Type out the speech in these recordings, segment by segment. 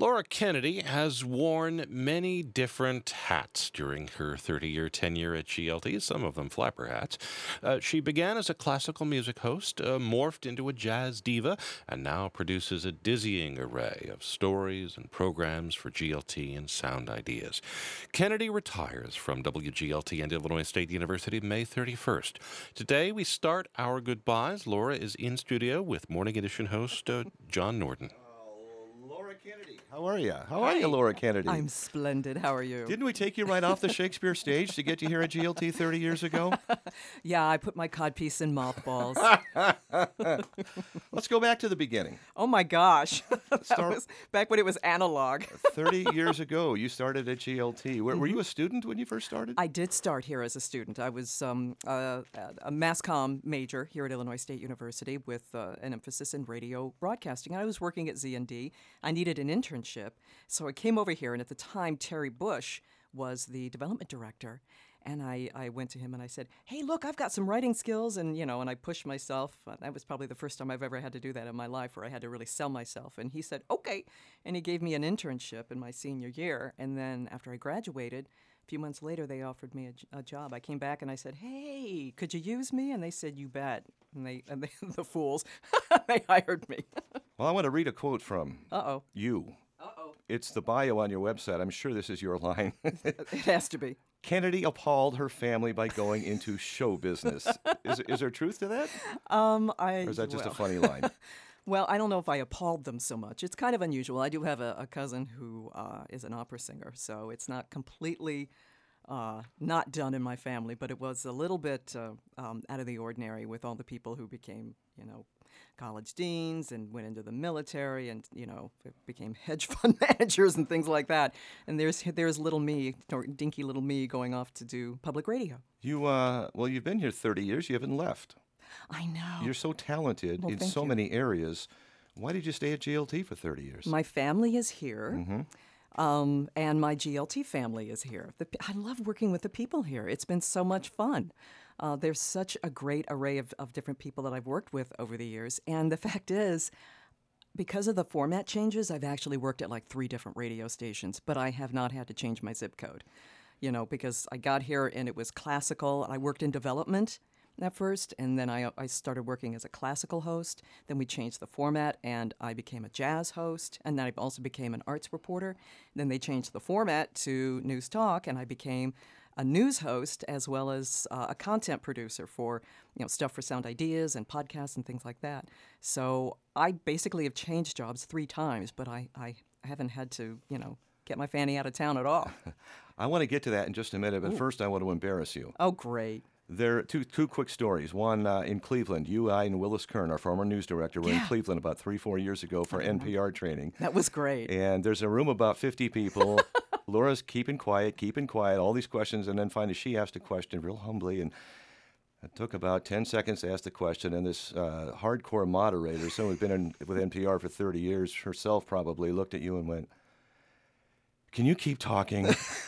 Laura Kennedy has worn many different hats during her 30-year tenure at GLT, some of them flapper hats. She began as a classical music host, morphed into a jazz diva, and now produces a dizzying array of stories and programs for GLT and Sound Ideas. Kennedy retires from WGLT and Illinois State University May 31st. Today, we start our goodbyes. Laura is in studio with Morning Edition host John Norton. Laura Kennedy. How are you? How are you, Laura Kennedy? I'm splendid. How are you? Didn't we take you right off the Shakespeare stage to get you here at GLT 30 years ago? Yeah, I put my codpiece in mothballs. Let's go back to the beginning. Oh my gosh. That was back when it was analog. 30 years ago, you started at GLT. Were you a student when you first started? I did start here as a student. I was a mass comm major here at Illinois State University with an emphasis in radio broadcasting. I was working at Z&D. I needed an internship, so I came over here, and at the time, Terry Bush was the development director. And I went to him and I said, hey, look, I've got some writing skills. And, and I pushed myself. That was probably the first time I've ever had to do that in my life, where I had to really sell myself. And he said, okay. And he gave me an internship in my senior year. And then after I graduated, a few months later, they offered me a job. I came back and I said, hey, could you use me? And they said, you bet. And they the fools, they hired me. Well, I want to read a quote from you. Uh-oh. It's the bio on your website. I'm sure this is your line. It has to be. Kennedy appalled her family by going into show business. Is there truth to that? Or is that just a funny line? Well, I don't know if I appalled them so much. It's kind of unusual. I do have a cousin who is an opera singer, so it's not completely not done in my family, but it was a little bit out of the ordinary with all the people who became, college deans and went into the military and, became hedge fund managers and things like that. And there's little me, or dinky little me, going off to do public radio. You've been here 30 years. You haven't left. I know. You're so talented in so many areas. Why did you stay at GLT for 30 years? My family is here. Mm-hmm. And my GLT family is here. I love working with the people here. It's been so much fun. There's such a great array of different people that I've worked with over the years. And the fact is, because of the format changes, I've actually worked at like 3 different radio stations, but I have not had to change my zip code, because I got here and it was classical. I worked in development at first, and then I started working as a classical host. Then we changed the format, and I became a jazz host, and then I also became an arts reporter. Then they changed the format to News Talk, and I became a news host as well as a content producer for stuff for Sound Ideas and podcasts and things like that. So I basically have changed jobs 3 times, but I haven't had to get my fanny out of town at all. I want to get to that in just a minute, but first I want to embarrass you. Oh, great. There are two quick stories. One in Cleveland. You, I, and Willis Kern, our former news director, were in Cleveland about 3-4 years ago for NPR training. That was great. And there's a room about 50 people. Laura's keeping quiet, all these questions, and then finally she asked a question real humbly, and it took about 10 seconds to ask the question, and this hardcore moderator, someone who'd been with NPR for 30 years, herself probably, looked at you and went, "Can you keep talking?"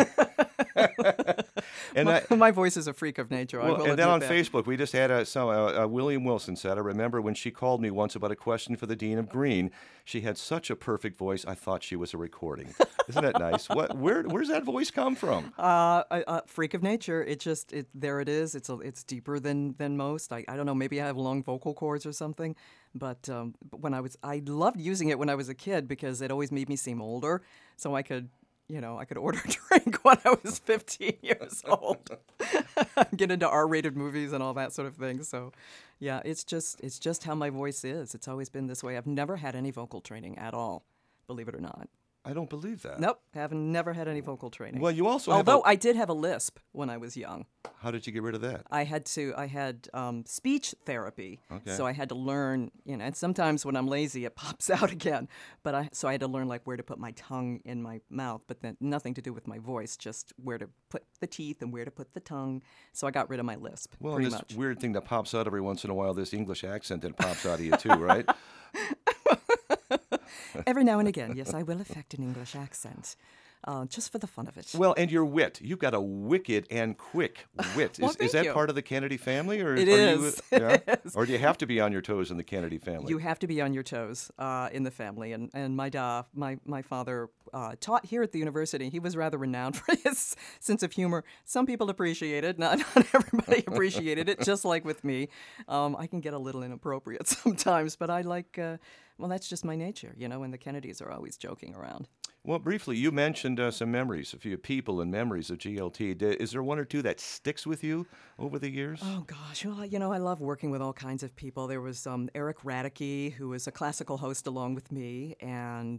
And my voice is a freak of nature. And then on Facebook, we just had William Wilson said, I remember when she called me once about a question for the Dean of Green. She had such a perfect voice, I thought she was a recording. Isn't that nice? Where's that voice come from? Freak of nature. There it is. It's deeper than most. I don't know. Maybe I have long vocal cords or something. But I loved using it when I was a kid because it always made me seem older. So I could order a drink when I was 15 years old, get into R-rated movies and all that sort of thing. So, yeah, it's just how my voice is. It's always been this way. I've never had any vocal training at all, believe it or not. I don't believe that. Nope, never had any vocal training. Well, you also although I did have a lisp when I was young. How did you get rid of that? I had speech therapy, okay. So I had to learn, and sometimes when I'm lazy, it pops out again. So I had to learn like where to put my tongue in my mouth, but then nothing to do with my voice, just where to put the teeth and where to put the tongue. So I got rid of my lisp. Well, pretty this much. Weird thing that pops out every once in a while, this English accent that pops out of you too, right? Every now and again, yes, I will affect an English accent. just for the fun of it. Well, and your wit. You've got a wicked and quick wit. Well, Is thank that you. part of the Kennedy family? Or It are is. You, It yeah? is. Or do you have to be on your toes in the Kennedy family? You have to be on your toes in the family. And my father taught here at the university. He was rather renowned for his sense of humor. Some people appreciate it. Not everybody appreciated it, just like with me. I can get a little inappropriate sometimes, but I like, well, that's just my nature, and the Kennedys are always joking around. Well, briefly, you mentioned some memories, a few people and memories of GLT. Is there one or two that sticks with you over the years? Oh, gosh. Well, I love working with all kinds of people. There was Eric Radicke, who was a classical host along with me, and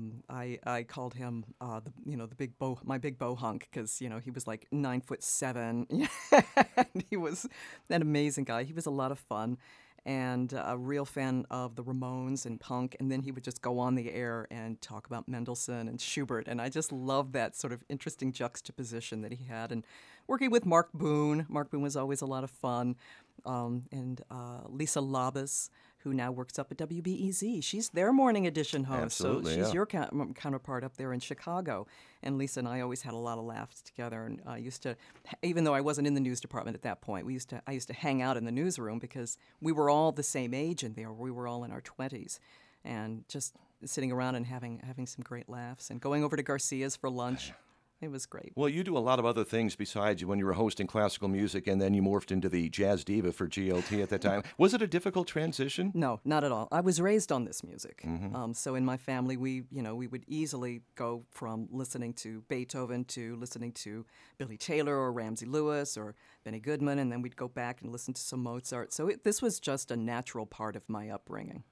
I called him, the big bow, my big bow hunk, because, he was like 9'7". And he was an amazing guy. He was a lot of fun. And a real fan of the Ramones and punk, and then he would just go on the air and talk about Mendelssohn and Schubert, and I just loved that sort of interesting juxtaposition that he had. And working with Mark Boone was always a lot of fun, and Lisa Labus, who now works up at WBEZ. She's their morning edition host, Absolutely, so she's yeah. your counterpart up there in Chicago. And Lisa and I always had a lot of laughs together, and I used to, even though I wasn't in the news department at that point, I used to hang out in the newsroom because we were all the same age in there. We were all in our 20s, and just sitting around and having some great laughs, and going over to Garcia's for lunch. It was great. Well, you do a lot of other things besides when you were hosting classical music, and then you morphed into the jazz diva for GLT at that time. Was it a difficult transition? No, not at all. I was raised on this music. So in my family, we would easily go from listening to Beethoven to listening to Billy Taylor or Ramsey Lewis or Benny Goodman, and then we'd go back and listen to some Mozart. So this was just a natural part of my upbringing.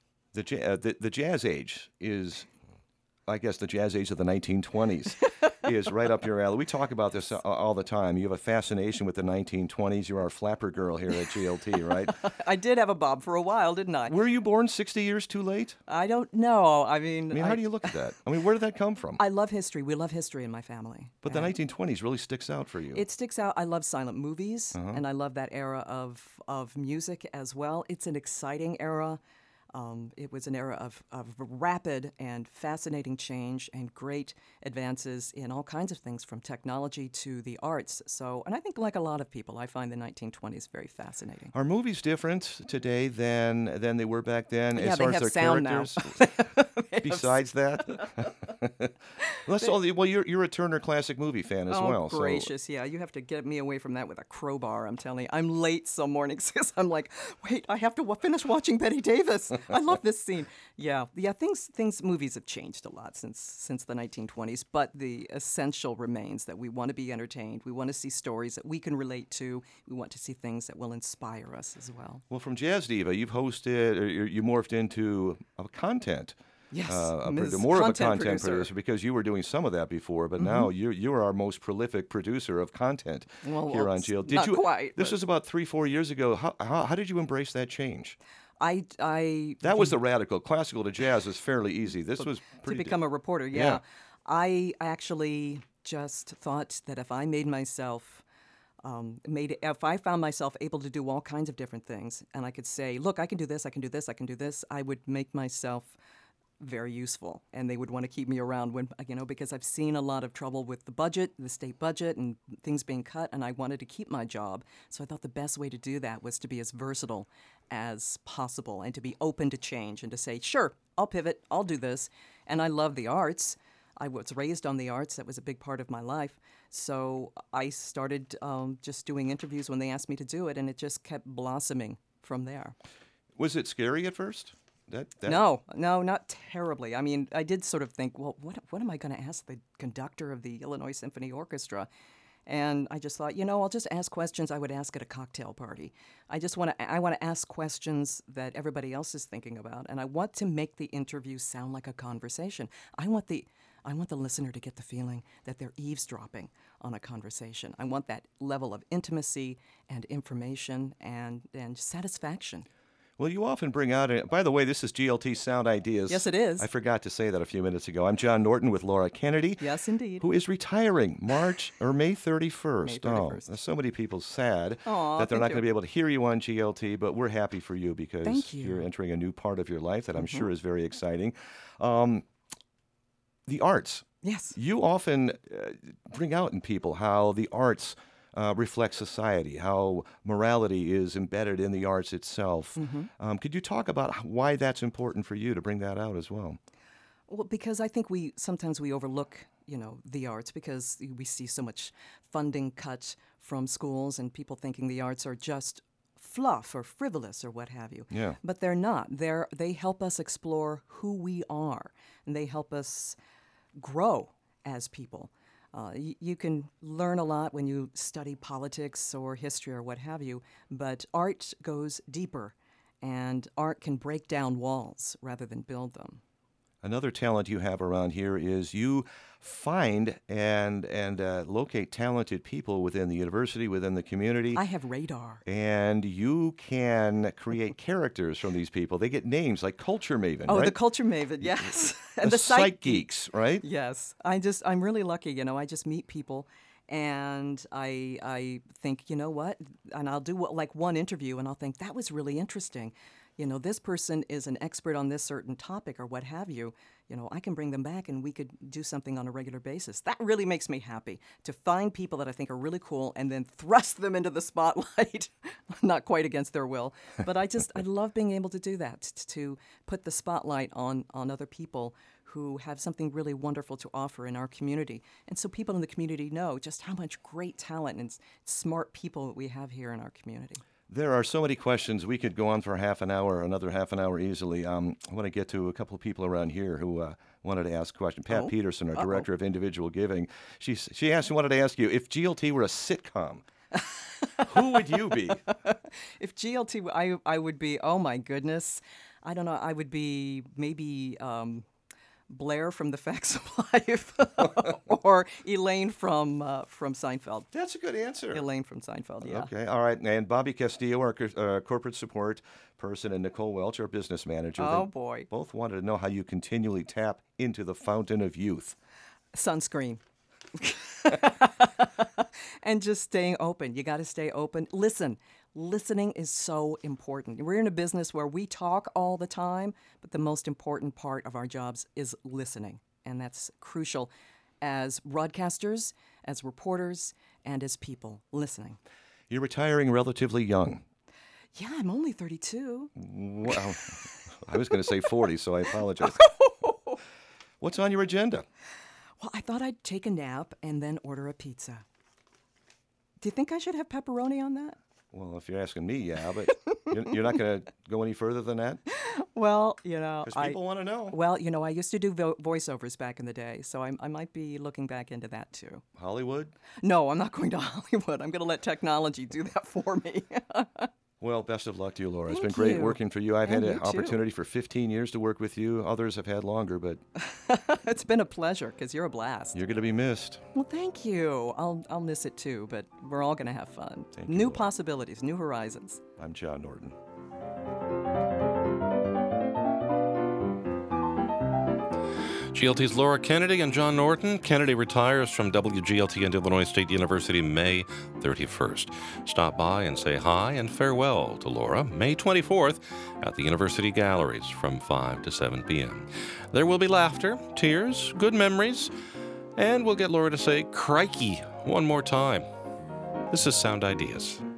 The jazz age is, I guess, the jazz age of the 1920s is right up your alley. We talk about this all the time. You have a fascination with the 1920s. You're our flapper girl here at GLT, right? I did have a bob for a while, didn't I? Were you born 60 years too late? I don't know. I mean, How do you look at that? I mean, where did that come from? I love history. We love history in my family. But the 1920s really sticks out for you. It sticks out. I love silent movies, and I love that era of music as well. It's an exciting era. It was an era of rapid and fascinating change and great advances in all kinds of things, from technology to the arts. So, and I think, like a lot of people, I find the 1920s very fascinating. Are movies different today than they were back then Yeah, as they far as have their sound now. characters? Besides that, well, you're a Turner Classic Movie fan as well. Oh, gracious, yeah. You have to get me away from that with a crowbar, I'm telling you. I'm late some mornings because I'm like, wait, I have to finish watching Betty Davis. I love this scene. Yeah. Movies have changed a lot since the 1920s, but the essential remains that we want to be entertained. We want to see stories that we can relate to. We want to see things that will inspire us as well. Well, from Jazz Diva, you've hosted, or you morphed into content. Yes, more of a content content producer, because you were doing some of that before, but now you're our most prolific producer of content here on GLT. Not quite. This was about 3-4 years ago. How did you embrace that change? That was the radical. Classical to jazz is fairly easy. This was pretty to become a reporter. Yeah. I actually just thought that if I made myself if I found myself able to do all kinds of different things, and I could say, look, I can do this, I can do this, I can do this, I would make myself very useful, and they would want to keep me around because I've seen a lot of trouble with the state budget, and things being cut, and I wanted to keep my job. So I thought the best way to do that was to be as versatile as possible and to be open to change and to say, sure, I'll pivot, I'll do this. And I love the arts. I was raised on the arts. That was a big part of my life. So I started just doing interviews when they asked me to do it, and it just kept blossoming from there. Was it scary at first? No, not terribly. I mean, I did sort of think, well, what am I going to ask the conductor of the Illinois Symphony Orchestra? And I just thought, I'll just ask questions I would ask at a cocktail party. I want to ask questions that everybody else is thinking about, and I want to make the interview sound like a conversation. I want the listener to get the feeling that they're eavesdropping on a conversation. I want that level of intimacy and information and satisfaction. Well, you often bring out, by the way, this is GLT Sound Ideas. Yes, it is. I forgot to say that a few minutes ago. I'm John Norton with Laura Kennedy. Yes, indeed. Who is retiring May 31st. May 31st. Oh, so many people sad Aw, that they're not thank going to you. be able to hear you on GLT, but we're happy for you because Thank you. you're entering a new part of your life that I'm sure is very exciting. The arts. Yes. You often bring out in people how the arts reflect society, how morality is embedded in the arts itself. Could you talk about why that's important for you to bring that out as well? Well, because I think sometimes we overlook, the arts because we see so much funding cut from schools and people thinking the arts are just fluff or frivolous or what have you. Yeah. But they're not. They help us explore who we are, and they help us grow as people. You can learn a lot when you study politics or history or what have you, but art goes deeper, and art can break down walls rather than build them. Another talent you have around here is you find and locate talented people within the university, within the community. I have radar. And you can create characters from these people. They get names like Culture Maven, Oh, right? the Culture Maven, yes. And the Psych Psych Geeks, right? Yes. I'm really lucky, I just meet people and I think, you know what? And I'll do like one interview and I'll think, that was really interesting. This person is an expert on this certain topic or what have you. I can bring them back and we could do something on a regular basis. That really makes me happy to find people that I think are really cool and then thrust them into the spotlight. Not quite against their will, but I love being able to do that, to put the spotlight on other people who have something really wonderful to offer in our community. And so people in the community know just how much great talent and smart people we have here in our community. There are so many questions. We could go on for half an hour, another half an hour easily. I want to get to a couple of people around here who wanted to ask a question. Pat Peterson, our Director of Individual Giving, she wanted to ask you, if GLT were a sitcom, who would you be? If GLT, I would be, oh my goodness, I don't know, I would be maybe Blair from The Facts of Life or Elaine from Seinfeld. That's a good answer. Elaine from Seinfeld, yeah. Okay, all right. And Bobby Castillo, our corporate support person, and Nicole Welch, our business manager. Oh, They boy. both wanted to know how you continually tap into the fountain of youth. Sunscreen. And just staying open. You got to stay open. Listening is so important. We're in a business where we talk all the time, but the most important part of our jobs is listening. And that's crucial as broadcasters, as reporters, and as people. Listening. You're retiring relatively young. Yeah, I'm only 32. Well, I was going to say 40, so I apologize. What's on your agenda? Well, I thought I'd take a nap and then order a pizza. Do you think I should have pepperoni on that? Well, if you're asking me, yeah, but you're not going to go any further than that? Well, Because people want to know. Well, I used to do voiceovers back in the day, so I might be looking back into that too. Hollywood? No, I'm not going to Hollywood. I'm going to let technology do that for me. Well, best of luck to you, Laura. It's Thank been great you. working for you. I've And had you an opportunity for 15 years to work with you. Others have had longer, but It's been a pleasure because you're a blast. you're going to be missed. Well, thank you. I'll miss it too, but we're all going to have fun. Thank you, New Laura. possibilities, new horizons. I'm John Norton. GLT's Laura Kennedy and John Norton. Kennedy retires from WGLT and Illinois State University May 31st. Stop by and say hi and farewell to Laura May 24th at the University Galleries from 5 to 7 p.m. There will be laughter, tears, good memories, and we'll get Laura to say crikey one more time. This is Sound Ideas.